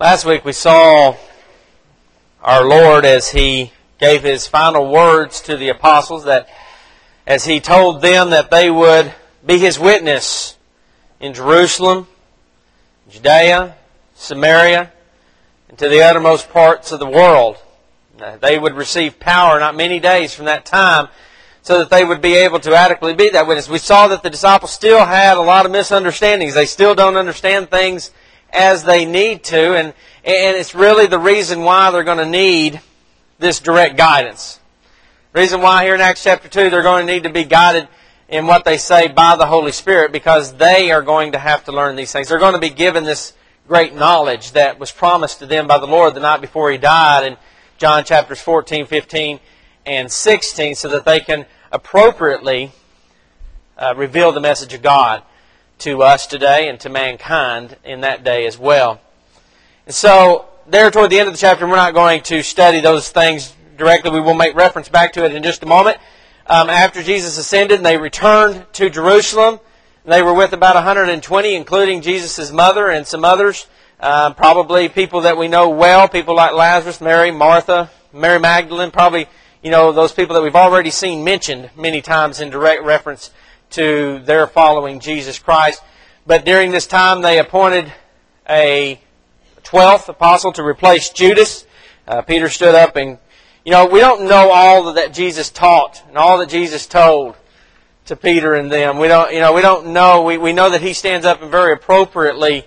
Last week we saw our Lord as He gave His final words to the apostles, that as He told them that they would be His witness in Jerusalem, Judea, Samaria, and to the uttermost parts of the world. They would receive power not many days from that time so that they would be able to adequately be that witness. We saw that the disciples still had a lot of misunderstandings. They still don't understand things as they need to, and it's really the reason why they're going to need this direct guidance. The reason why here in Acts chapter 2 they're going to need to be guided in what they say by the Holy Spirit, because they are going to have to learn these things. They're going to be given this great knowledge that was promised to them by the Lord the night before He died in John chapters 14, 15, and 16, so that they can appropriately reveal the message of God to us today and to mankind in that day as well. And so, there toward the end of the chapter, we're not going to study those things directly. We will make reference back to it in just a moment. After Jesus ascended and they returned to Jerusalem, they were with about 120, including Jesus' mother and some others, probably people that we know well, people like Lazarus, Mary, Martha, Mary Magdalene, probably, those people that we've already seen mentioned many times in direct reference to their following Jesus Christ. But during this time, they appointed a 12th apostle to replace Judas. Peter stood up and, we don't know all that Jesus taught and all that Jesus told to Peter and them. We don't know. We know that he stands up and very appropriately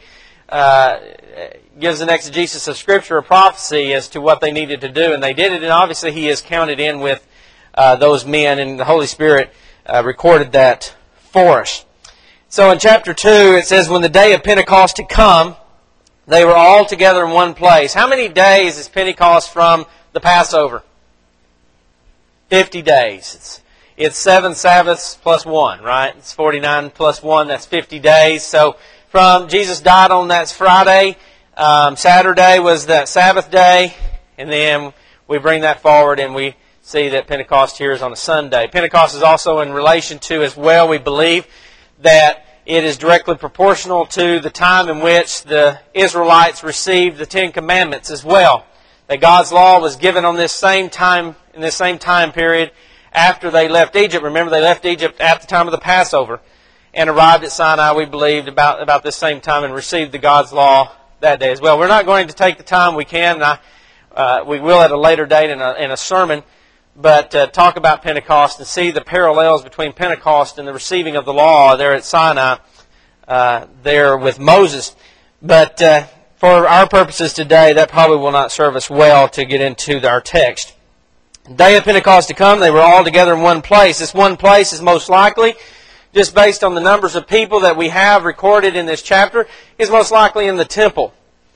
gives an exegesis of Scripture, a prophecy as to what they needed to do, and they did it. And obviously, he is counted in with those men, and the Holy Spirit recorded that for us. So in chapter 2, it says, when the day of Pentecost had come, they were all together in one place. How many days is Pentecost from the Passover? 50 days. It's 7 Sabbaths plus 1, right? It's 49 plus 1, that's 50 days. So from Jesus died on that Friday, Saturday was that Sabbath day, and then we bring that forward and we see that Pentecost here is on a Sunday. Pentecost is also in relation to, as well, we believe, that it is directly proportional to the time in which the Israelites received the Ten Commandments as well. That God's law was given on this same time, in this same time period after they left Egypt. Remember, they left Egypt at the time of the Passover and arrived at Sinai, we believed, about this same time, and received the God's law that day as well. We're not going to take the time we can. We will at a later date in a sermon, but talk about Pentecost and see the parallels between Pentecost and the receiving of the law there at Sinai, there with Moses. But for our purposes today, that probably will not serve us well to get into our text. The day of Pentecost to come, they were all together in one place. This one place is most likely, just based on the numbers of people that we have recorded in this chapter, is most likely in the temple.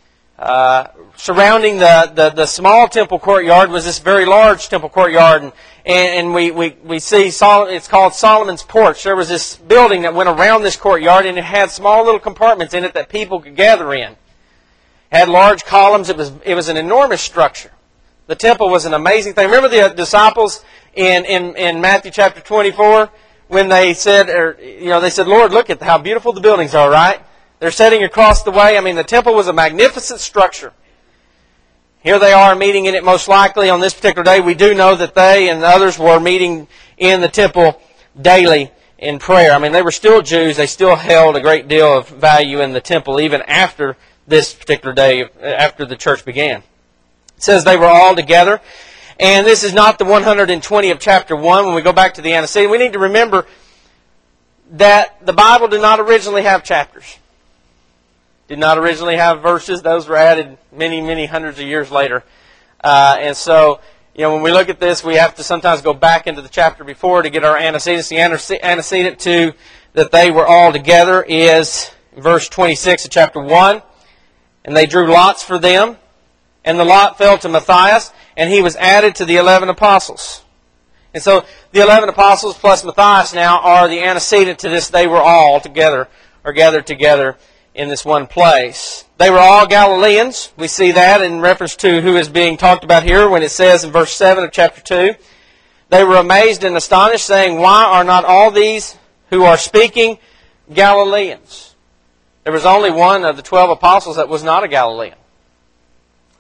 Surrounding the small temple courtyard was this very large temple courtyard, and we see it's called Solomon's Porch. There was this building that went around this courtyard, and it had small little compartments in it that people could gather in. It had large columns. It was an enormous structure. The temple was an amazing thing. Remember the disciples in Matthew chapter 24 when they said, Lord, look at how beautiful the buildings are, right? They're sitting across the way. The temple was a magnificent structure. Here they are meeting in it most likely on this particular day. We do know that they and others were meeting in the temple daily in prayer. They were still Jews. They still held a great deal of value in the temple even after this particular day, after the church began. It says they were all together. And this is not the 120 of chapter 1. When we go back to the antecedent, we need to remember that the Bible did not originally have chapters. Did not originally have verses. Those were added many, many hundreds of years later. And so, when we look at this, we have to sometimes go back into the chapter before to get our antecedents. The antecedent to that they were all together is verse 26 of chapter 1. And they drew lots for them. And the lot fell to Matthias, and he was added to the 11 apostles. And so the 11 apostles plus Matthias now are the antecedent to this. They were all together, or gathered together in this one place. They were all Galileans. We see that in reference to who is being talked about here when it says in verse 7 of chapter 2. They were amazed and astonished, saying, why are not all these who are speaking Galileans? There was only one of the 12 apostles that was not a Galilean.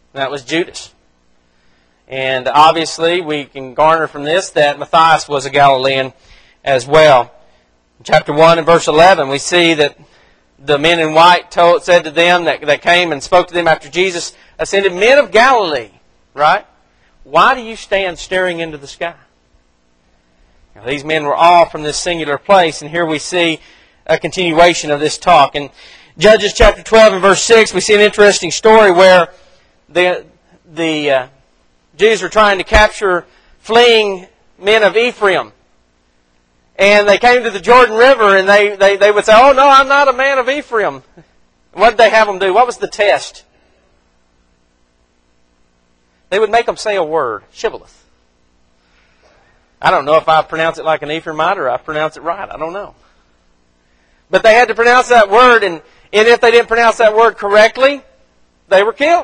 And that was Judas. And obviously we can garner from this that Matthias was a Galilean as well. In chapter 1 and verse 11 we see that the men in white said to them that came and spoke to them after Jesus ascended, "Men of Galilee," right? "Why do you stand staring into the sky?" Now, these men were all from this singular place, and here we see a continuation of this talk. In Judges chapter 12 and verse 6, we see an interesting story where the Jews were trying to capture fleeing men of Ephraim. And they came to the Jordan River and they would say, "Oh no, I'm not a man of Ephraim." What did they have them do? What was the test? They would make them say a word, shibboleth. I don't know if I pronounce it like an Ephraimite or I pronounce it right. I don't know. But they had to pronounce that word, and if they didn't pronounce that word correctly, they were killed.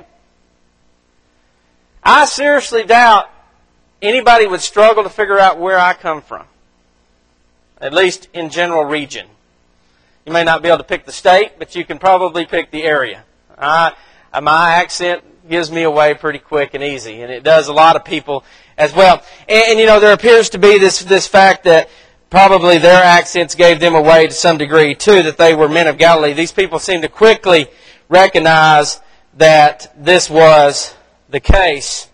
I seriously doubt anybody would struggle to figure out where I come from. At least in general region. You may not be able to pick the state, but you can probably pick the area. My accent gives me away pretty quick and easy, and it does a lot of people as well. And there appears to be this fact that probably their accents gave them away to some degree too, that they were men of Galilee. These people seem to quickly recognize that this was the case.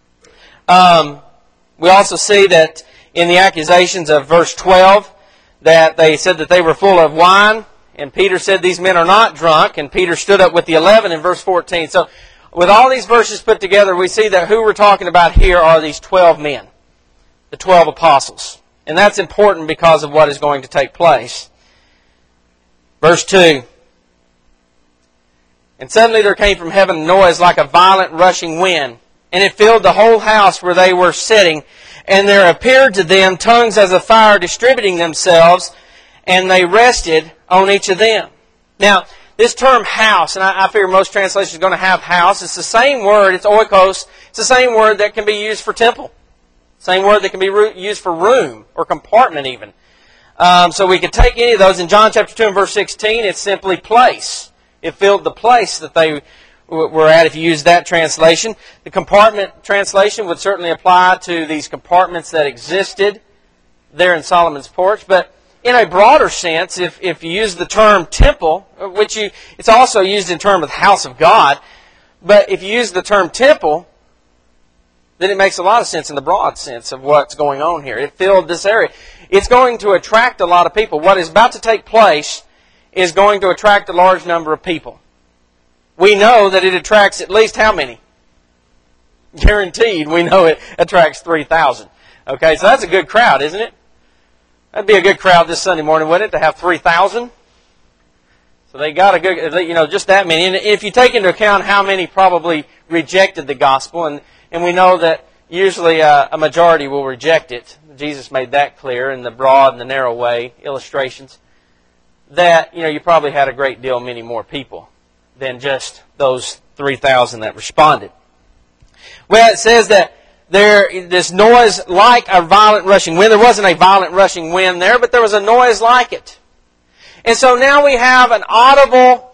We also see that in the accusations of verse 12, that they said that they were full of wine, and Peter said these men are not drunk, and Peter stood up with the 11 in verse 14. So with all these verses put together, we see that who we're talking about here are these 12 men, the 12 apostles. And that's important because of what is going to take place. Verse 2. "And suddenly there came from heaven a noise like a violent rushing wind, and it filled the whole house where they were sitting. And there appeared to them tongues as of fire distributing themselves, and they rested on each of them." Now, this term house, and I figure most translations are going to have house, it's the same word, it's oikos, it's the same word that can be used for temple. Same word that can be used for room or compartment even. So we could take any of those. In John chapter 2 and verse 16, it's simply place. It filled the place that they were at if you use that translation. The compartment translation would certainly apply to these compartments that existed there in Solomon's porch. But in a broader sense, if you use the term temple, it's also used in terms of house of God, but if you use the term temple, then it makes a lot of sense in the broad sense of what's going on here. It filled this area. It's going to attract a lot of people. What is about to take place is going to attract a large number of people. We know that it attracts at least how many? Guaranteed, we know it attracts 3,000. Okay, so that's a good crowd, isn't it? That'd be a good crowd this Sunday morning, wouldn't it, to have 3,000? So they got a good, just that many. And if you take into account how many probably rejected the gospel, and we know that usually a majority will reject it. Jesus made that clear in the broad and the narrow way, illustrations, that, you probably had a great deal many more people than just those 3,000 that responded. Well, it says that this noise like a violent rushing wind. There wasn't a violent rushing wind there, but there was a noise like it. And so now we have an audible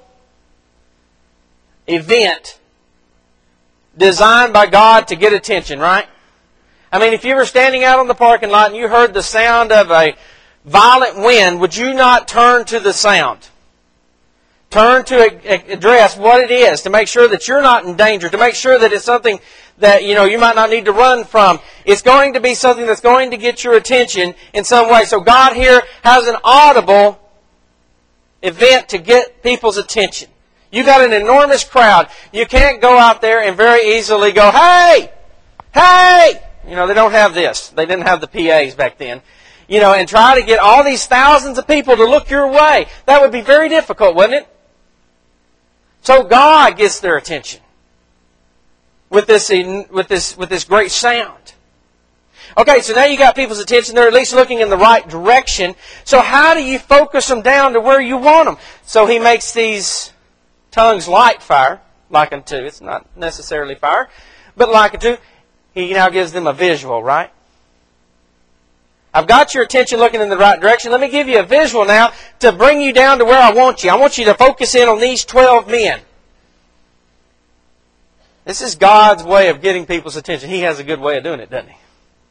event designed by God to get attention, right? I mean, if you were standing out on the parking lot and you heard the sound of a violent wind, would you not turn to the sound? Turn to address what it is, to make sure that you're not in danger, to make sure that it's something that you might not need to run from. It's going to be something that's going to get your attention in some way. So God here has an audible event to get people's attention. You got an enormous crowd. You can't go out there and very easily go, "Hey! Hey!" They don't have this. They didn't have the PAs back then. And try to get all these thousands of people to look your way. That would be very difficult, wouldn't it? So God gets their attention with this great sound. Okay, so now you got people's attention. They're at least looking in the right direction. So how do you focus them down to where you want them? So He makes these tongues like fire, like unto. It's not necessarily fire, but like unto. He now gives them a visual, right? I've got your attention looking in the right direction. Let me give you a visual now to bring you down to where I want you. I want you to focus in on these 12 men. This is God's way of getting people's attention. He has a good way of doing it, doesn't He?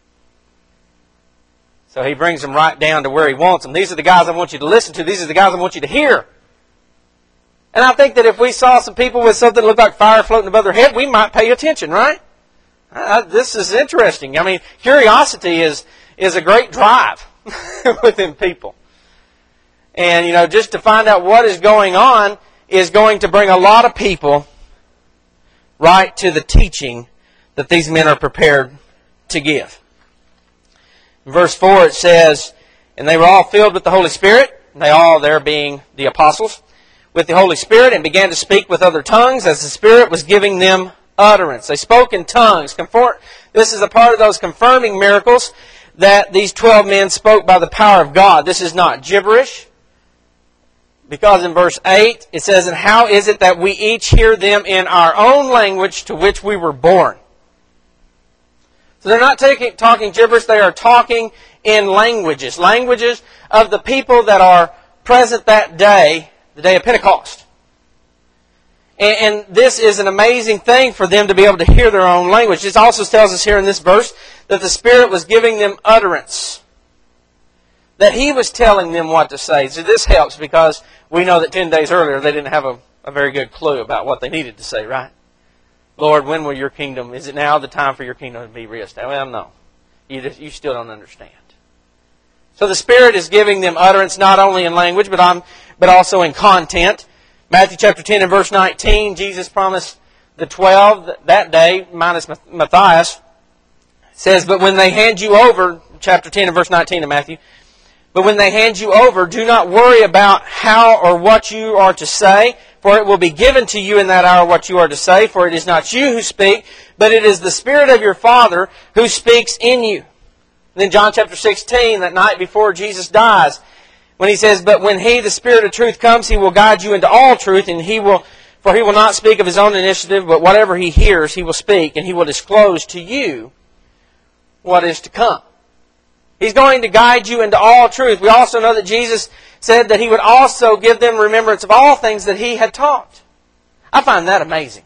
So He brings them right down to where He wants them. These are the guys I want you to listen to. These are the guys I want you to hear. And I think that if we saw some people with something that looked like fire floating above their head, we might pay attention, right? This is interesting. I mean, curiosity is a great drive within people. And, just to find out what is going on is going to bring a lot of people right to the teaching that these men are prepared to give. In verse 4 it says, "And they were all filled with the Holy Spirit," they all there being the apostles, "with the Holy Spirit, and began to speak with other tongues as the Spirit was giving them utterance." They spoke in tongues. This is a part of those confirming miracles that these 12 men spoke by the power of God. This is not gibberish. Because in verse 8 it says, "And how is it that we each hear them in our own language to which we were born?" So they're not talking gibberish, they are talking in languages. Languages of the people that are present that day, the day of Pentecost. And this is an amazing thing for them to be able to hear their own language. This also tells us here in this verse that the Spirit was giving them utterance. That He was telling them what to say. So this helps because we know that 10 days earlier they didn't have a very good clue about what they needed to say, right? Lord, when will your kingdom, is it now the time for your kingdom to be reestablished? Well, no. You still don't understand. So the Spirit is giving them utterance not only in language, but also in content. Matthew chapter 10 and verse 19, Jesus promised the 12 that day, minus Matthias, says, "But when they hand you over," chapter 10 and verse 19 of Matthew, "But when they hand you over, do not worry about how or what you are to say, for it will be given to you in that hour what you are to say, for it is not you who speak, but it is the Spirit of your Father who speaks in you." And then John chapter 16, that night before Jesus dies, when He says, "But when He, the Spirit of truth, comes, He will guide you into all truth, and for He will not speak of His own initiative, but whatever He hears, He will speak, and He will disclose to you what is to come." He's going to guide you into all truth. We also know that Jesus said that He would also give them remembrance of all things that He had taught. I find that amazing.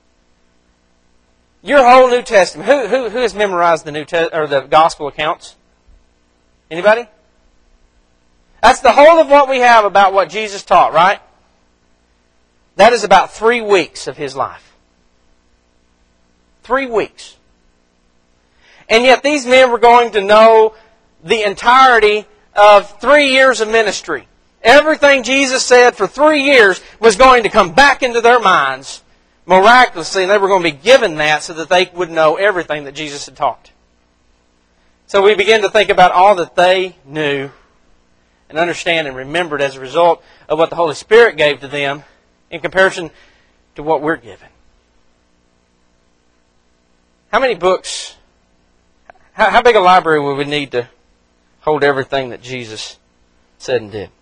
Your whole New Testament. Who has memorized the Gospel accounts? Anybody? That's the whole of what we have about what Jesus taught, right? That is about 3 weeks of His life. 3 weeks. And yet these men were going to know the entirety of 3 years of ministry. Everything Jesus said for 3 years was going to come back into their minds miraculously, and they were going to be given that so that they would know everything that Jesus had taught. So we begin to think about all that they knew and understand and remembered as a result of what the Holy Spirit gave to them in comparison to what we're given. How many books, how big a library would we need to hold everything that Jesus said and did?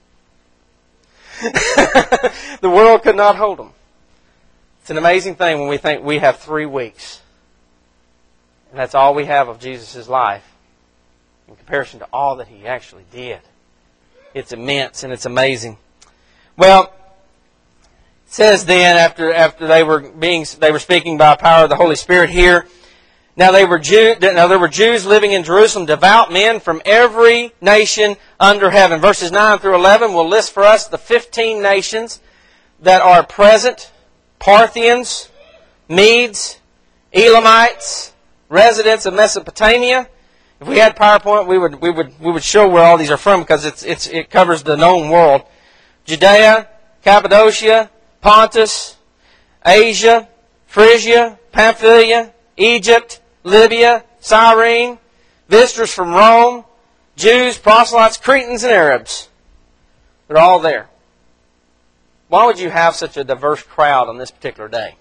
The world could not hold them. It's an amazing thing when we think we have 3 weeks. And that's all we have of Jesus' life in comparison to all that He actually did. It's immense and it's amazing. Well, it says then after they were speaking by power of the Holy Spirit here. Now there were Jews living in Jerusalem, devout men from every nation under heaven. Verses 9 through 11 will list for us the 15 nations that are present: Parthians, Medes, Elamites, residents of Mesopotamia. If we had PowerPoint, we would show where all these are from because it covers the known world. Judea, Cappadocia, Pontus, Asia, Phrygia, Pamphylia, Egypt, Libya, Cyrene, visitors from Rome, Jews, proselytes, Cretans, and Arabs. They're all there. Why would you have such a diverse crowd on this particular day?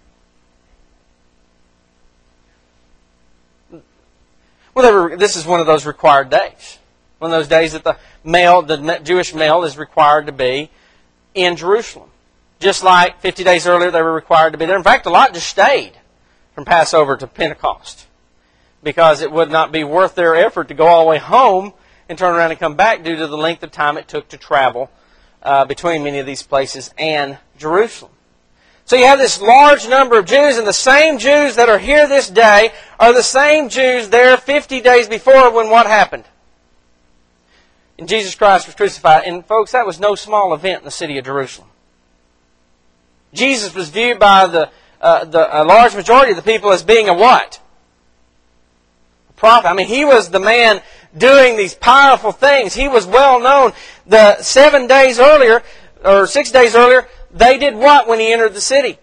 Well, this is one of those required days. One of those days that the Jewish male is required to be in Jerusalem. Just like 50 days earlier they were required to be there. In fact, a lot just stayed from Passover to Pentecost because it would not be worth their effort to go all the way home and turn around and come back due to the length of time it took to travel between many of these places and Jerusalem. So you have this large number of Jews, and the same Jews that are here this day are the same Jews there 50 days before when what happened? And Jesus Christ was crucified. And folks, that was no small event in the city of Jerusalem. Jesus was viewed by a large majority of the people as being a what? A prophet. I mean, he was the man doing these powerful things. He was well known. The 7 days earlier, or 6 days earlier, they did what when he entered the city?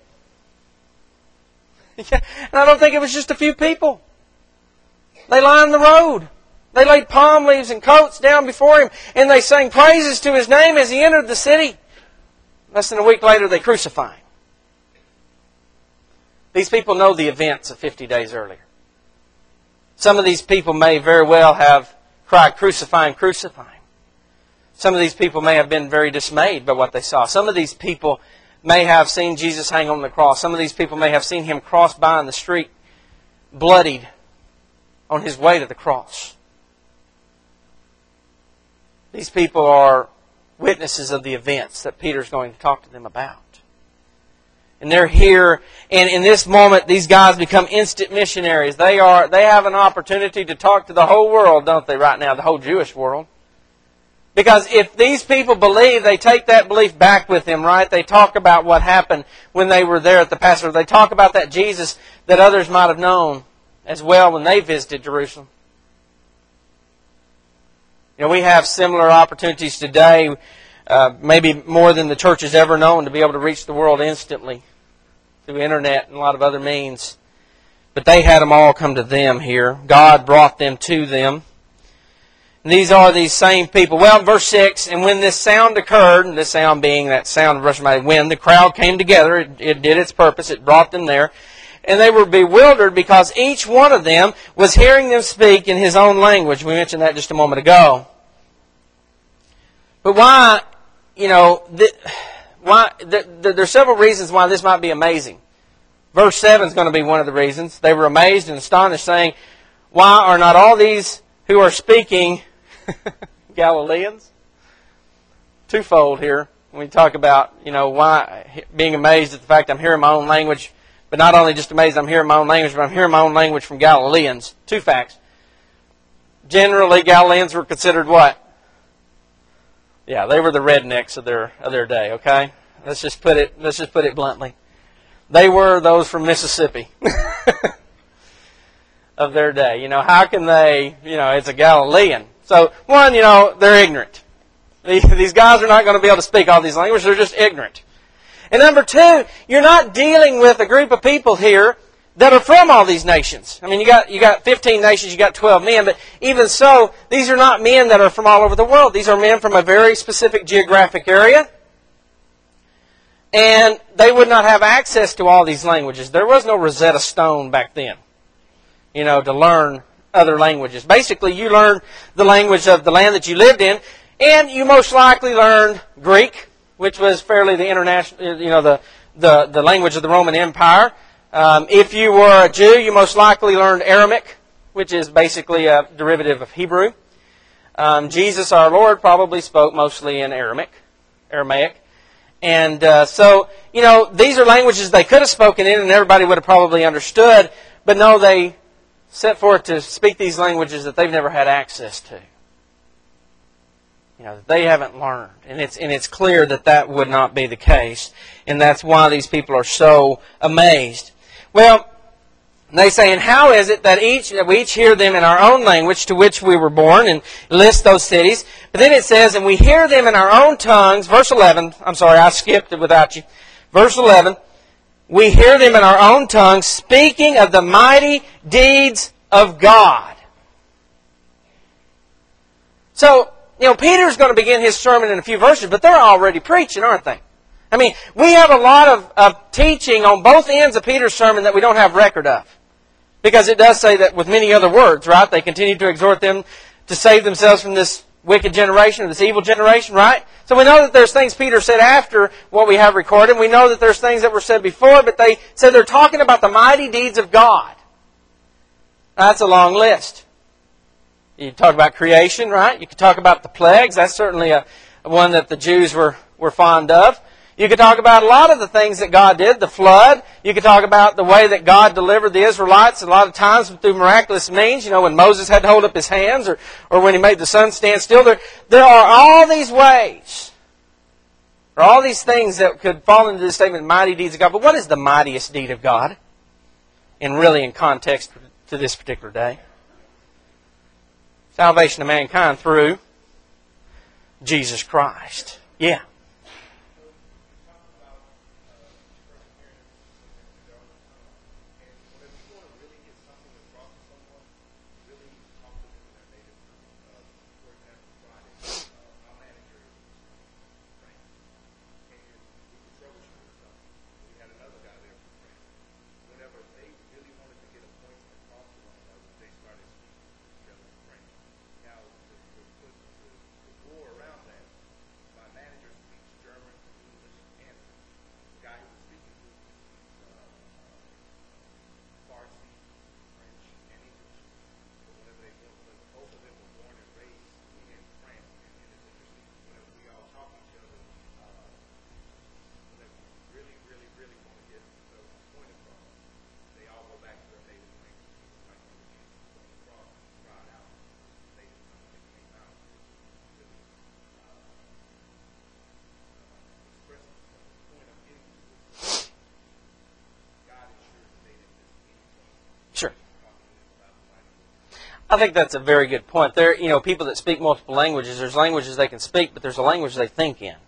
And I don't think it was just a few people. They lined the road. They laid palm leaves and coats down before him, and they sang praises to his name as he entered the city. Less than a week later, they crucify him. These people know the events of 50 days earlier. Some of these people may very well have cried, "Crucify him, crucify him." Some of these people may have been very dismayed by what they saw. Some of these people may have seen Jesus hang on the cross. Some of these people may have seen him cross by in the street, bloodied on his way to the cross. These people are witnesses of the events that Peter's going to talk to them about. And they're here, and in this moment, these guys become instant missionaries. They have an opportunity to talk to the whole world, don't they, right now, the whole Jewish world? Because if these people believe, they take that belief back with them, right? They talk about what happened when they were there at the Passover. They talk about that Jesus that others might have known as well when they visited Jerusalem. You know, we have similar opportunities today, maybe more than the church has ever known, to be able to reach the world instantly through internet and a lot of other means. But they had them all come to them here. God brought them to them. And these are these same people. Well, in verse 6, and when this sound occurred, and this sound being that sound of rushing mighty wind, the crowd came together. It did its purpose. It brought them there. And they were bewildered because each one of them was hearing them speak in his own language. We mentioned that just a moment ago. But why, you know, there's several reasons why this might be amazing. Verse 7 is going to be one of the reasons. They were amazed and astonished, saying, "Why are not all these who are speaking Galileans?" Twofold here when we talk about, you know, why being amazed at the fact I'm hearing my own language, but not only just amazed I'm hearing my own language, but I'm hearing my own language from Galileans. Two facts. Generally, Galileans were considered what? Yeah, they were the rednecks of their day, okay? Let's just put it bluntly. They were those from Mississippi of their day. You know, how can they, you know, it's a Galilean. So, one, you know, they're ignorant. These guys are not going to be able to speak all these languages. They're just ignorant. And number two, you're not dealing with a group of people here that are from all these nations. I mean, you got 15 nations, you got 12 men, but even so, these are not men that are from all over the world. These are men from a very specific geographic area. And they would not have access to all these languages. There was no Rosetta Stone back then, you know, to learn other languages. Basically, you learned the language of the land that you lived in, and you most likely learned Greek, which was fairly the international, you know, the language of the Roman Empire. If you were a Jew, you most likely learned Aramaic, which is basically a derivative of Hebrew. Jesus, our Lord, probably spoke mostly in Aramaic. And so, you know, these are languages they could have spoken in and everybody would have probably understood. But no, they set forth to speak these languages that they've never had access to. You know, that they haven't learned. And it's clear that that would not be the case. And that's why these people are so amazed. Well, they say, and how is it that we each hear them in our own language to which we were born, and list those cities. But then it says, and we hear them in our own tongues. Verse 11, I'm sorry, I skipped it without you. Verse 11, we hear them in our own tongues speaking of the mighty deeds of God. So, you know, Peter's going to begin his sermon in a few verses, but they're already preaching, aren't they? I mean, we have a lot of teaching on both ends of Peter's sermon that we don't have record of. Because it does say that with many other words, right? They continue to exhort them to save themselves from this wicked generation, or this evil generation, right? So we know that there's things Peter said after what we have recorded. We know that there's things that were said before, but they said they're talking about the mighty deeds of God. Now, that's a long list. You talk about creation, right? You could talk about the plagues. That's certainly one that the Jews were fond of. You could talk about a lot of the things that God did, the flood. You could talk about the way that God delivered the Israelites a lot of times through miraculous means. You know, when Moses had to hold up his hands or when he made the sun stand still. There are all these ways. There are all these things that could fall into the statement, mighty deeds of God. But what is the mightiest deed of God? And really in context to this particular day. Salvation of mankind through Jesus Christ. Yeah. I think that's a very good point. There, people that speak multiple languages, there's languages they can speak, but there's a language they think in.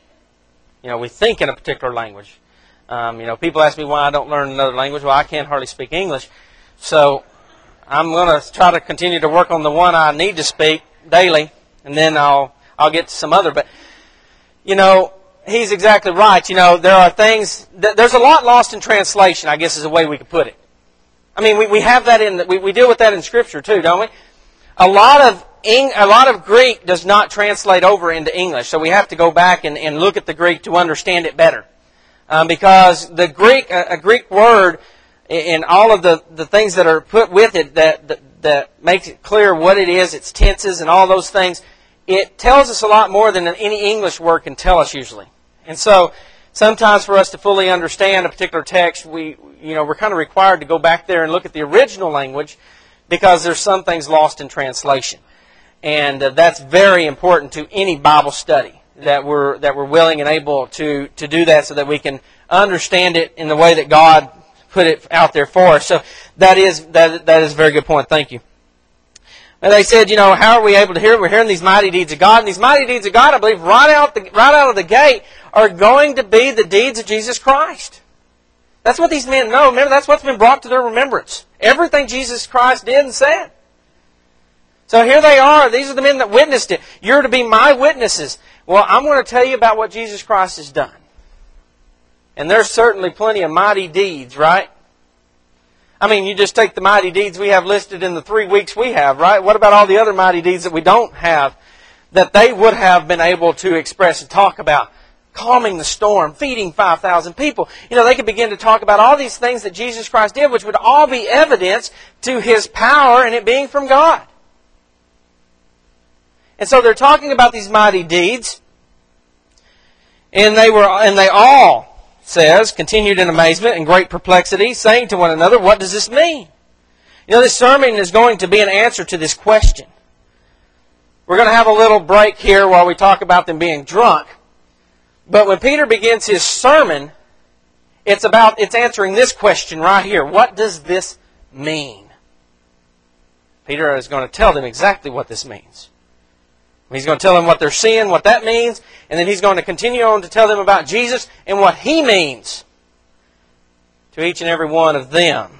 We think in a particular language. People ask me why I don't learn another language. Well, I can't hardly speak English. So I'm going to try to continue to work on the one I need to speak daily, and then I'll get to some other. But, he's exactly right. There are things, there's a lot lost in translation, I guess is a way we could put it. I mean, we have that we deal with that in Scripture too, don't we? A lot of Greek does not translate over into English, so we have to go back and look at the Greek to understand it better. Because the Greek, a Greek word, and all of the things that are put with it that makes it clear what it is, its tenses and all those things, it tells us a lot more than any English word can tell us usually. And so, sometimes for us to fully understand a particular text, we're kind of required to go back there and look at the original language because there's some things lost in translation. And that's very important to any Bible study, that we're willing and able to do that so that we can understand it in the way that God put it out there for us. So that is a very good point. Thank you. And they said, how are we able to hear? We're hearing these mighty deeds of God. And these mighty deeds of God, I believe, right out of the gate, are going to be the deeds of Jesus Christ. That's what these men know. Remember, that's what's been brought to their remembrance. Everything Jesus Christ did and said. So here they are. These are the men that witnessed it. You're to be my witnesses. Well, I'm going to tell you about what Jesus Christ has done. And there's certainly plenty of mighty deeds, right? I mean, you just take the mighty deeds we have listed in the 3 weeks we have, right? What about all the other mighty deeds that we don't have that they would have been able to express and talk about? Calming the storm, feeding 5,000 people. They could begin to talk about all these things that Jesus Christ did, which would all be evidence to His power and it being from God. And so they're talking about these mighty deeds, and they all, says, continued in amazement and great perplexity, saying to one another, what does this mean? This sermon is going to be an answer to this question. We're going to have a little break here while we talk about them being drunk. But when Peter begins his sermon, it's answering this question right here. What does this mean? Peter is going to tell them exactly what this means. He's going to tell them what they're seeing, what that means, and then he's going to continue on to tell them about Jesus and what He means to each and every one of them.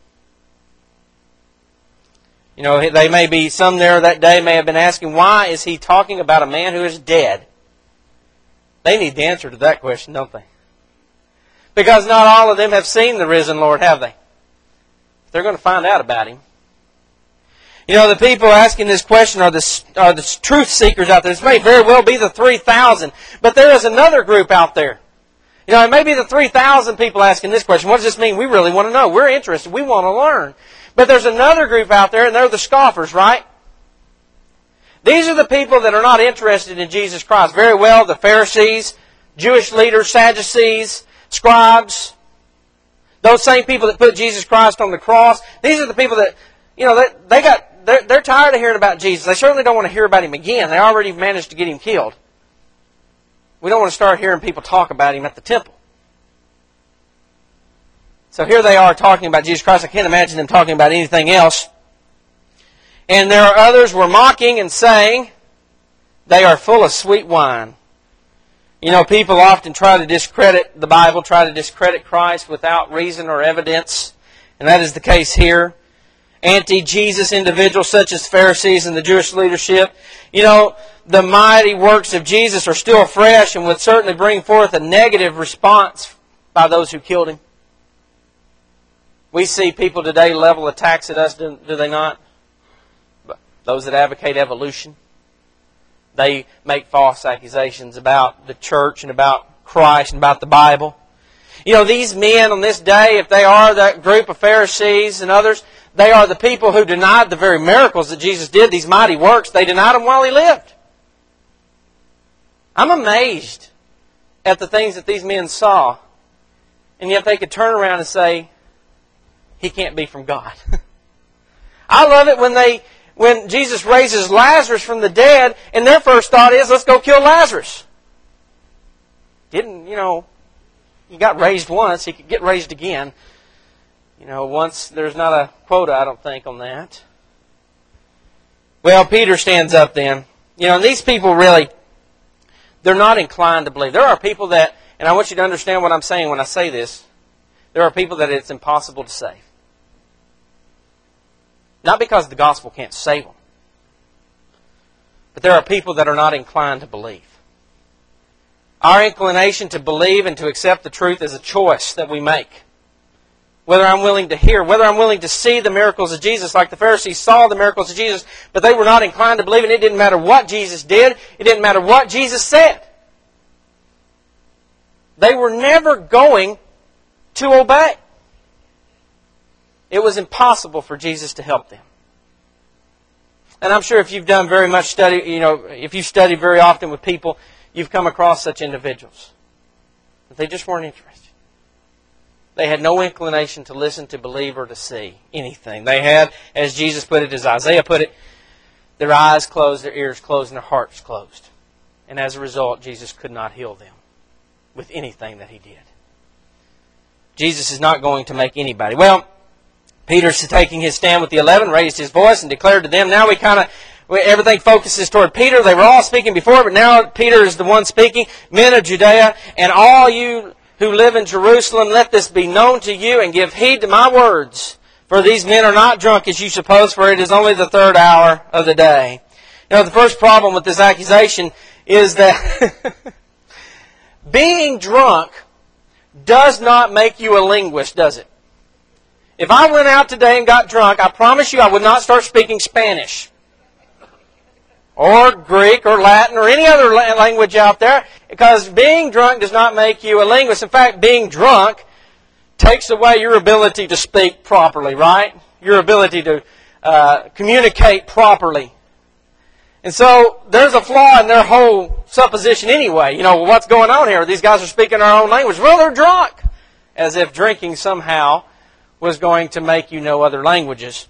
They may be, some there that day may have been asking, why is he talking about a man who is dead? They need the answer to that question, don't they? Because not all of them have seen the risen Lord, have they? They're going to find out about Him. The people asking this question are the truth seekers out there. This may very well be the 3,000, but there is another group out there. It may be the 3,000 people asking this question. What does this mean? We really want to know. We're interested. We want to learn. But there's another group out there, and they're the scoffers, right? These are the people that are not interested in Jesus Christ. Very well, the Pharisees, Jewish leaders, Sadducees, scribes, those same people that put Jesus Christ on the cross. These are the people that, they're tired of hearing about Jesus. They certainly don't want to hear about Him again. They already managed to get Him killed. We don't want to start hearing people talk about Him at the temple. So here they are talking about Jesus Christ. I can't imagine them talking about anything else. And there are others who were mocking and saying, they are full of sweet wine. People often try to discredit the Bible, try to discredit Christ without reason or evidence. And that is the case here. Anti-Jesus individuals such as Pharisees and the Jewish leadership. The mighty works of Jesus are still fresh and would certainly bring forth a negative response by those who killed Him. We see people today level attacks at us, do they not? Those that advocate evolution. They make false accusations about the church and about Christ and about the Bible. These men on this day, if they are that group of Pharisees and others, they are the people who denied the very miracles that Jesus did, these mighty works. They denied Him while He lived. I'm amazed at the things that these men saw, and yet they could turn around and say, He can't be from God. I love it when Jesus raises Lazarus from the dead, and their first thought is, let's go kill Lazarus. He got raised once, he could get raised again. Once, there's not a quota, I don't think, on that. Well, Peter stands up then. And these people really, they're not inclined to believe. There are people that, and I want you to understand what I'm saying when I say this, there are people that it's impossible to save. Not because the gospel can't save them, but there are people that are not inclined to believe. Our inclination to believe and to accept the truth is a choice that we make. Whether I'm willing to hear, whether I'm willing to see the miracles of Jesus, like the Pharisees saw the miracles of Jesus, but they were not inclined to believe, and it didn't matter what Jesus did, it didn't matter what Jesus said. They were never going to obey. It was impossible for Jesus to help them. And I'm sure if you've done very much study, if you've studied very often with people, you've come across such individuals. But they just weren't interested. They had no inclination to listen, to believe, or to see anything. They had, as Jesus put it, as Isaiah put it, their eyes closed, their ears closed, and their hearts closed. And as a result, Jesus could not heal them with anything that He did. Jesus is not going to make anybody. Well, Peter's taking his stand with the 11, raised his voice and declared to them. Now everything focuses toward Peter. They were all speaking before, but now Peter is the one speaking. Men of Judea, and all you who live in Jerusalem, let this be known to you, and give heed to my words. For these men are not drunk, as you suppose, for it is only the 3rd hour of the day. The first problem with this accusation is that being drunk does not make you a linguist, does it? If I went out today and got drunk, I promise you I would not start speaking Spanish or Greek or Latin or any other language out there, because being drunk does not make you a linguist. In fact, being drunk takes away your ability to speak properly, right? Your ability to communicate properly. And so there's a flaw in their whole supposition anyway. What's going on here? These guys are speaking our own language. Well, they're drunk. As if drinking somehow was going to make you know other languages.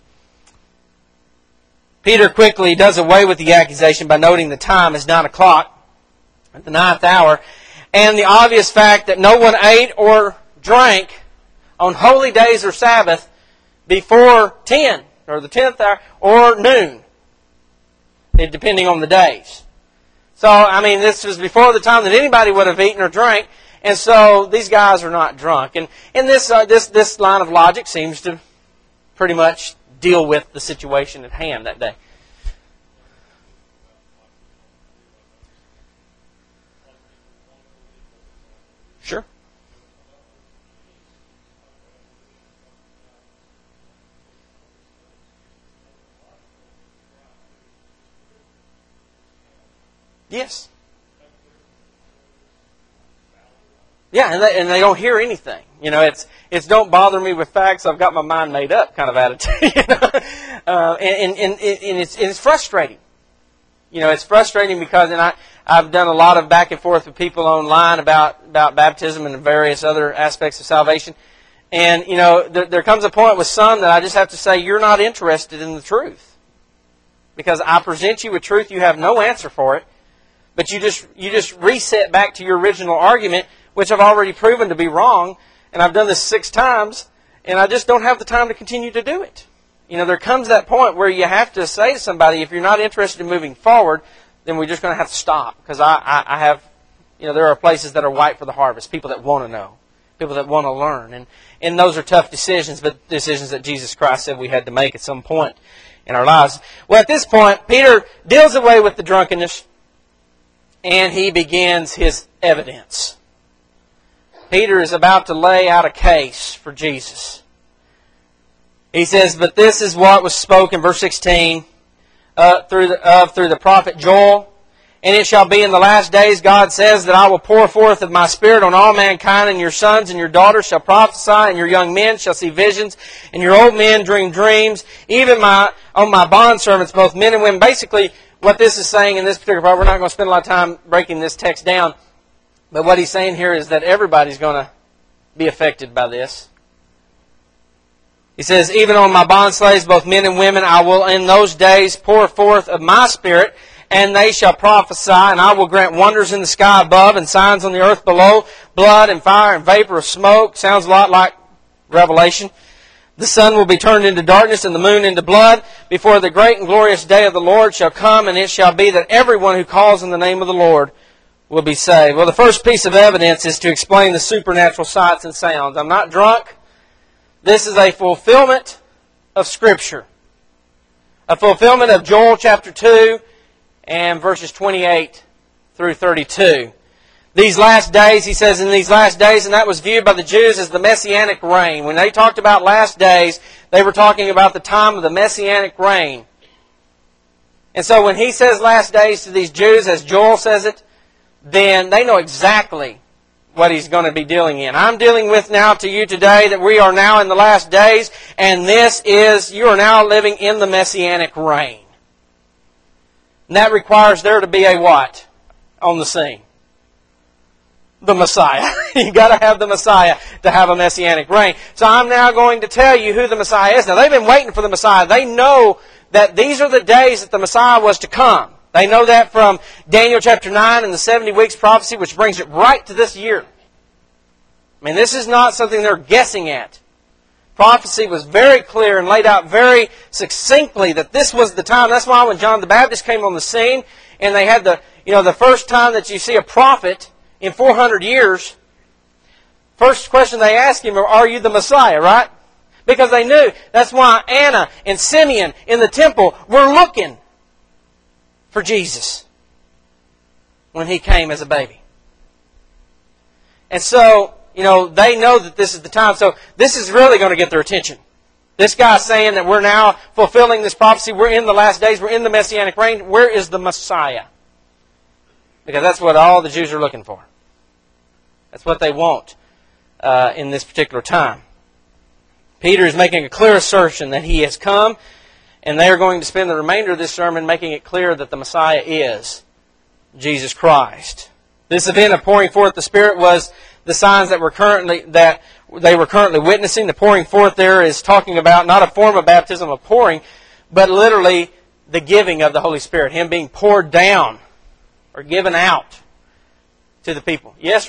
Peter quickly does away with the accusation by noting the time is 9 o'clock, at the 9th hour, and the obvious fact that no one ate or drank on holy days or Sabbath before 10, or the 10th hour, or noon, depending on the days. So, this was before the time that anybody would have eaten or drank, and so these guys are not drunk. And this line of logic seems to pretty much deal with the situation at hand that day. Sure. Yes. Yeah, and they don't hear anything. It's don't bother me with facts. I've got my mind made up kind of attitude. And it's frustrating. It's frustrating because, and I've done a lot of back and forth with people online about baptism and various other aspects of salvation. And, you know, there comes a point with some that I just have to say, you're not interested in the truth. Because I present you with truth, you have no answer for it. But you just reset back to your original argument, which I've already proven to be wrong. And I've done this 6 times, and I just don't have the time to continue to do it. You know, there comes that point where you have to say to somebody, if you're not interested in moving forward, then we're just going to have to stop. Because I have, you know, there are places that are white for the harvest, people that want to know, people that want to learn. And those are tough decisions, but decisions that Jesus Christ said we had to make at some point in our lives. Well, at this point, Peter deals away with the drunkenness, and he begins his evidence. Peter is about to lay out a case for Jesus. He says, but this is what was spoken, verse 16, through the prophet Joel. And it shall be in the last days, God says, that I will pour forth of my Spirit on all mankind, and your sons and your daughters shall prophesy, and your young men shall see visions, and your old men dream dreams, even on my bondservants, both men and women. Basically, what this is saying in this particular part, we're not going to spend a lot of time breaking this text down, but what he's saying here is that everybody's going to be affected by this. He says, even on my bondslaves, both men and women, I will in those days pour forth of my Spirit, and they shall prophesy, and I will grant wonders in the sky above and signs on the earth below, blood and fire and vapor of smoke. Sounds a lot like Revelation. The sun will be turned into darkness and the moon into blood before the great and glorious day of the Lord shall come, and it shall be that everyone who calls in the name of the Lord will be saved. Well, the first piece of evidence is to explain the supernatural sights and sounds. I'm not drunk. This is a fulfillment of Scripture. A fulfillment of Joel chapter 2 and verses 28 through 32. These last days, he says, in these last days, and that was viewed by the Jews as the Messianic reign. When they talked about last days, they were talking about the time of the Messianic reign. And so when he says last days to these Jews, as Joel says it, then they know exactly what he's going to be dealing in. I'm dealing with now to you today that we are now in the last days, and you are now living in the Messianic reign. And that requires there to be a what on the scene? The Messiah. You've got to have the Messiah to have a Messianic reign. So I'm now going to tell you who the Messiah is. Now they've been waiting for the Messiah. They know that these are the days that the Messiah was to come. They know that from Daniel chapter 9 and the 70 weeks prophecy, which brings it right to this year. I mean, this is not something they're guessing at. Prophecy was very clear and laid out very succinctly that this was the time. That's why when John the Baptist came on the scene and they had the first time that you see a prophet in 400 years, first question they asked him, are you the Messiah, right? Because they knew. That's why Anna and Simeon in the temple were looking for Jesus when he came as a baby. And so, they know that this is the time. So this is really going to get their attention. This guy's saying that we're now fulfilling this prophecy. We're in the last days. We're in the Messianic reign. Where is the Messiah? Because that's what all the Jews are looking for. That's what they want in this particular time. Peter is making a clear assertion that he has come, and they are going to spend the remainder of this sermon making it clear that the Messiah is Jesus Christ. This event of pouring forth the Spirit was the signs that they were currently witnessing. The pouring forth there is talking about not a form of baptism of pouring, but literally the giving of the Holy Spirit. Him being poured down or given out to the people. Yes, sir?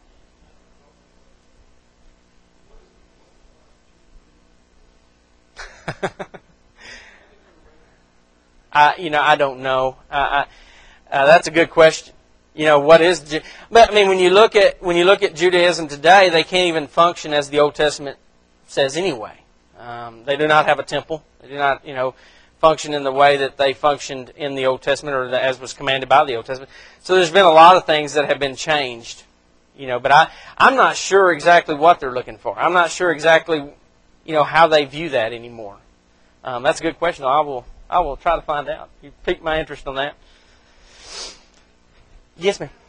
I don't know. That's a good question. What is? But I mean, when you look at Judaism today, they can't even function as the Old Testament says anyway. They do not have a temple. They do not, function in the way that they functioned in the Old Testament, or as was commanded by the Old Testament. So there's been a lot of things that have been changed. But I'm not sure exactly what they're looking for. I'm not sure exactly, how they view that anymore. That's a good question. I will try to find out. You piqued my interest on that. Yes, ma'am.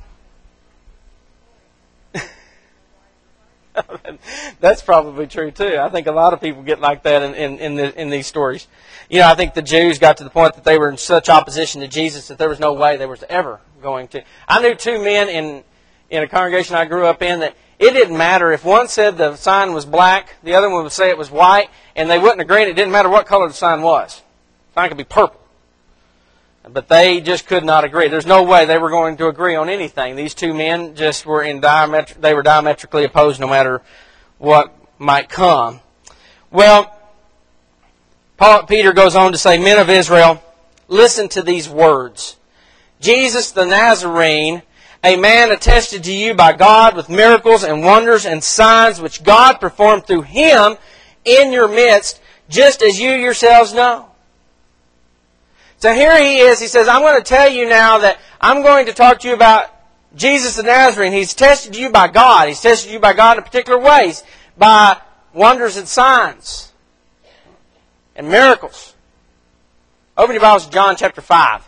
That's probably true too. I think a lot of people get like that in these stories. I think the Jews got to the point that they were in such opposition to Jesus that there was no way they were ever going to. I knew two men in a congregation I grew up in that it didn't matter if one said the sign was black, the other one would say it was white, and they wouldn't agree, and it didn't matter what color the sign was. The sign could be purple. But they just could not agree. There's no way they were going to agree on anything. These two men just were they were diametrically opposed no matter what might come. Well, Peter goes on to say, men of Israel, listen to these words. Jesus the Nazarene, a man attested to you by God with miracles and wonders and signs which God performed through him in your midst, just as you yourselves know. So here he is. He says, I'm going to tell you now that I'm going to talk to you about Jesus the Nazarene. He's tested you by God. He's tested you by God in particular ways, by wonders and signs and miracles. Open your Bibles to John chapter 5.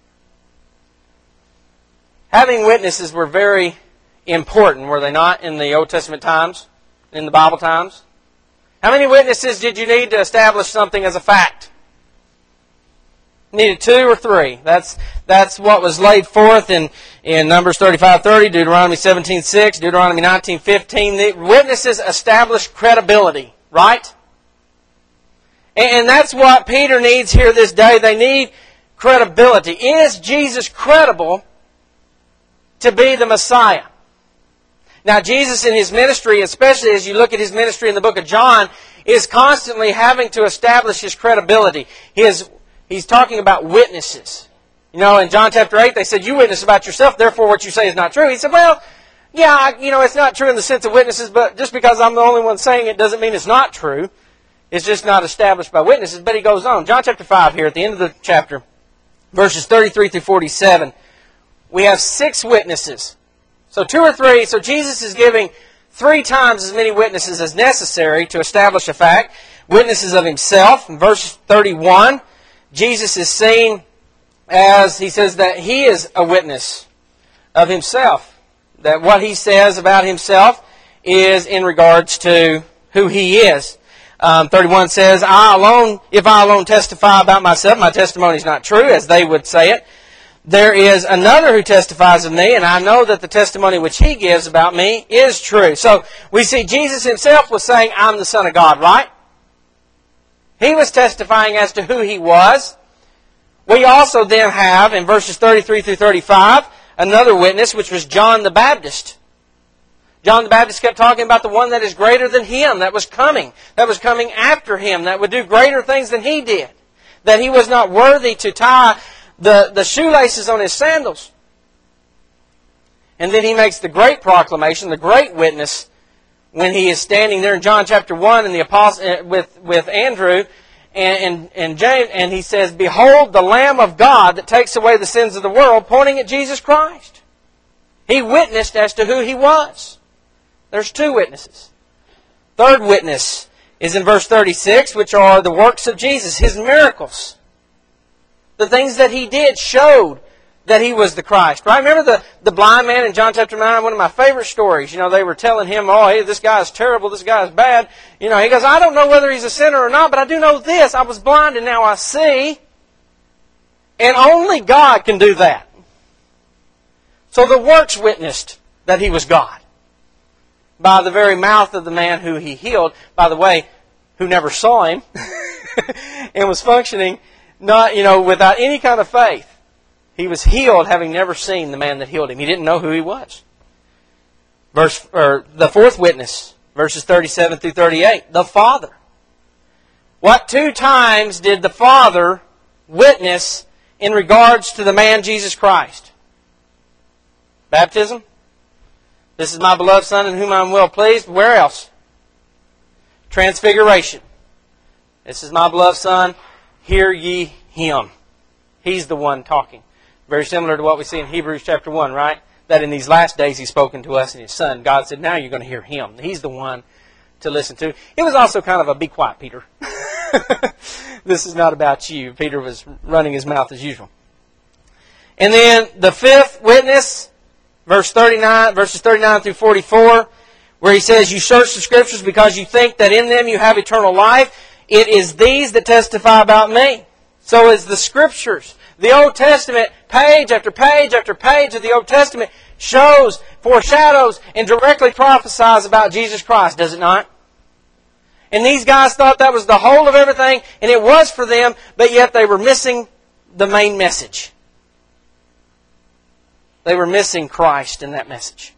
Having witnesses were very important, were they not, in the Old Testament times, in the Bible times? How many witnesses did you need to establish something as a fact? Needed 2 or 3. That's what was laid forth in Numbers 35:30, Deuteronomy 17:6, Deuteronomy 19:15. The witnesses established credibility, right? And that's what Peter needs here this day. They need credibility. Is Jesus credible to be the Messiah? Now, Jesus in His ministry, especially as you look at His ministry in the book of John, is constantly having to establish His credibility. He's talking about witnesses. You know, in John chapter 8, they said, you witness about yourself, therefore what you say is not true. He said, well, yeah, it's not true in the sense of witnesses, but just because I'm the only one saying it doesn't mean it's not true. It's just not established by witnesses. But he goes on. John chapter 5 here, at the end of the chapter, verses 33 through 47, we have 6 witnesses. So 2 or 3, so Jesus is giving 3 times as many witnesses as necessary to establish a fact. Witnesses of Himself. In verse 31, Jesus is seen as, he says that He is a witness of Himself. That what He says about Himself is in regards to who He is. 31 says, if I alone testify about myself, my testimony is not true, as they would say it. There is another who testifies of me, and I know that the testimony which He gives about me is true. So we see Jesus Himself was saying, I'm the Son of God, right? He was testifying as to who He was. We also then have, in verses 33 through 35, another witness, which was John the Baptist. John the Baptist kept talking about the one that is greater than him, that was coming after him, that would do greater things than he did. That he was not worthy to tie the shoelaces on his sandals. And then he makes the great proclamation, the great witness, when he is standing there in John chapter 1 in the apostle, with Andrew and James, and he says, behold the Lamb of God that takes away the sins of the world, pointing at Jesus Christ. He witnessed as to who He was. There's 2 witnesses. Third witness is in verse 36, which are the works of Jesus, His miracles. The things that He did showed that He was the Christ. Right? Remember the blind man in John chapter 9? One of my favorite stories. You know, they were telling him, oh, hey, this guy is terrible, this guy is bad. You know, he goes, I don't know whether he's a sinner or not, but I do know this. I was blind and now I see. And only God can do that. So the works witnessed that He was God. By the very mouth of the man who He healed, by the way, who never saw Him, and was functioning not, without any kind of faith. He was healed having never seen the man that healed him. He didn't know who he was. The fourth witness, verses 37 through 38, the Father. What 2 times did the Father witness in regards to the man Jesus Christ? Baptism. This is my beloved Son in whom I am well pleased. Where else? Transfiguration. This is my beloved Son. Hear ye Him. He's the one talking. Very similar to what we see in Hebrews chapter 1, right? That in these last days He's spoken to us in His Son. God said, now you're going to hear Him. He's the one to listen to. It was also kind of a be quiet, Peter. This is not about you. Peter was running his mouth as usual. And then the 5th witness, verses 39 through 44, where he says, you search the Scriptures because you think that in them you have eternal life. It is these that testify about me. So is the Scriptures. The Old Testament, page after page after page of the Old Testament, shows, foreshadows, and directly prophesies about Jesus Christ, does it not? And these guys thought that was the whole of everything, and it was for them, but yet they were missing the main message. They were missing Christ in that message.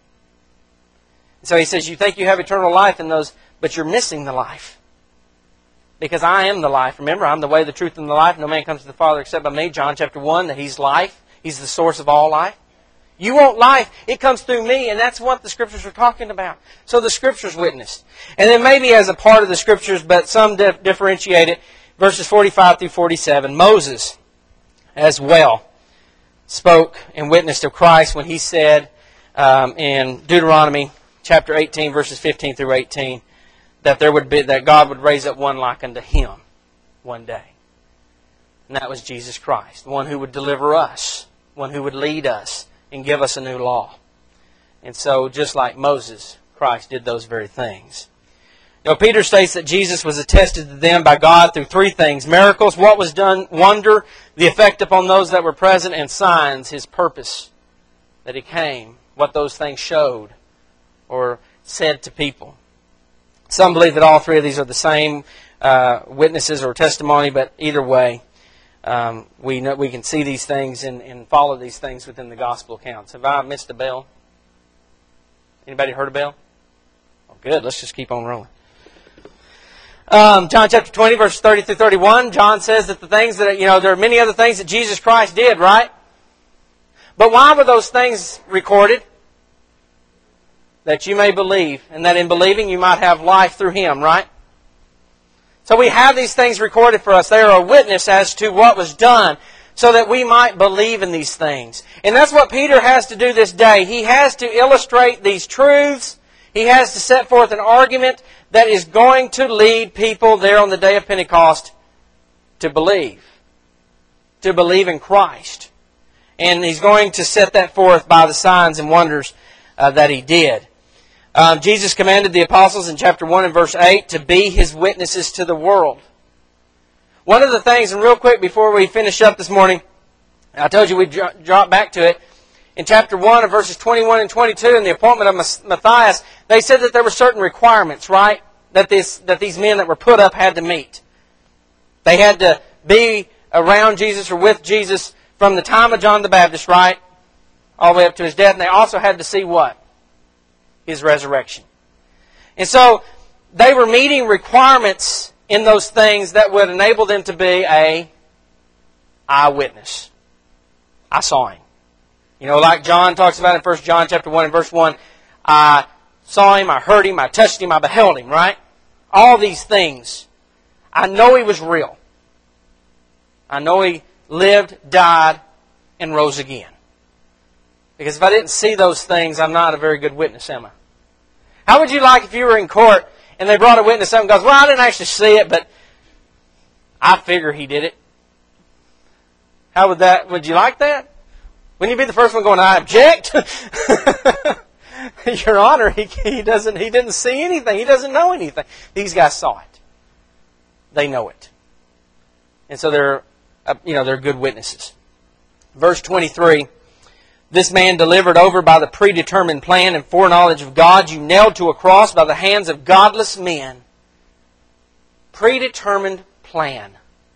So he says, you think you have eternal life in those, but you're missing the life. Because I am the life. Remember, I'm the way, the truth, and the life. No man comes to the Father except by me. John chapter 1, that He's life. He's the source of all life. You want life, it comes through me, and that's what the Scriptures are talking about. So the Scriptures witnessed. And then maybe as a part of the Scriptures, but some differentiate it, verses 45 through 47, Moses as well spoke and witnessed of Christ when he said in Deuteronomy chapter 18, verses 15 through 18, that God would raise up one like unto Him one day. And that was Jesus Christ, the one who would deliver us, one who would lead us and give us a new law. And so, just like Moses, Christ did those very things. Now, Peter states that Jesus was attested to them by God through three things: miracles, what was done, wonder, the effect upon those that were present, and signs, His purpose, that He came, what those things showed or said to people. Some believe that all three of these are the same witnesses or testimony, but either way, we can see these things and follow these things within the gospel accounts. Have I missed a bell? Anybody heard a bell? Oh, good. Let's just keep on rolling. John chapter 20, verses 30 through 31, John says that the things that, there are many other things that Jesus Christ did, right? But why were those things recorded? That you may believe, and that in believing you might have life through Him, right? So we have these things recorded for us. They are a witness as to what was done, so that we might believe in these things. And that's what Peter has to do this day. He has to illustrate these truths. He has to set forth an argument that is going to lead people there on the day of Pentecost to believe in Christ. And he's going to set that forth by the signs and wonders that He did. Jesus commanded the apostles in chapter 1 and verse 8 to be His witnesses to the world. One of the things, and real quick before we finish up this morning, I told you we'd drop back to it. In chapter 1 of verses 21 and 22, in the appointment of Matthias, they said that there were certain requirements, right, that these men that were put up had to meet. They had to be around Jesus or with Jesus from the time of John the Baptist, right, all the way up to His death. And they also had to see what? His resurrection. And so they were meeting requirements in those things that would enable them to be a eyewitness. I saw Him. Like John talks about in 1 John chapter 1 and verse 1, I saw Him, I heard Him, I touched Him, I beheld Him, right? All these things. I know He was real. I know He lived, died, and rose again. Because if I didn't see those things, I'm not a very good witness, am I? How would you like if you were in court and they brought a witness up and goes, well, I didn't actually see it, but I figure he did it. Would you like that? Wouldn't you be the first one going, I object? Your Honor, he didn't see anything. He doesn't know anything. These guys saw it. They know it. And so they're good witnesses. Verse 23, this man delivered over by the predetermined plan and foreknowledge of God, you nailed to a cross by the hands of godless men. Predetermined plan.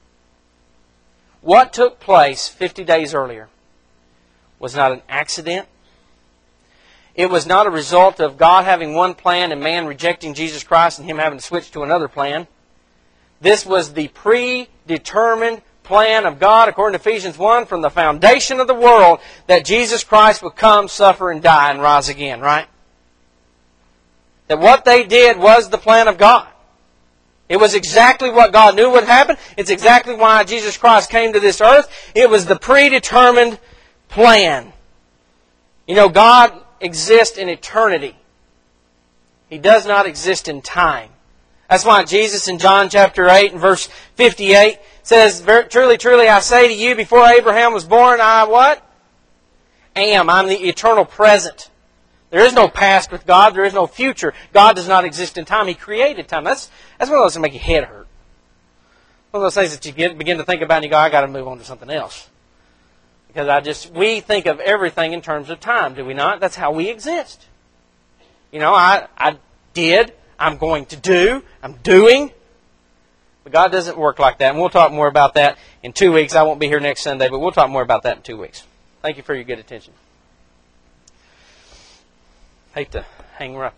What took place 50 days earlier was not an accident. It was not a result of God having one plan and man rejecting Jesus Christ and Him having to switch to another plan. This was the predetermined plan of God, according to Ephesians 1, from the foundation of the world, that Jesus Christ would come, suffer, and die, and rise again, right? That what they did was the plan of God. It was exactly what God knew would happen. It's exactly why Jesus Christ came to this earth. It was the predetermined plan. God exists in eternity. He does not exist in time. That's why Jesus in John chapter 8 and verse 58 says, truly, truly, I say to you, before Abraham was born, I what? Am. I'm the eternal present. There is no past with God. There is no future. God does not exist in time. He created time. That's one of those that make your head hurt. One of those things that you begin to think about and you go, I got to move on to something else. Because we think of everything in terms of time, do we not? That's how we exist. I did, I'm going to do, I'm doing. But God doesn't work like that. And we'll talk more about that in 2 weeks. I won't be here next Sunday, but we'll talk more about that in 2 weeks. Thank you for your good attention. Hate to hang right there.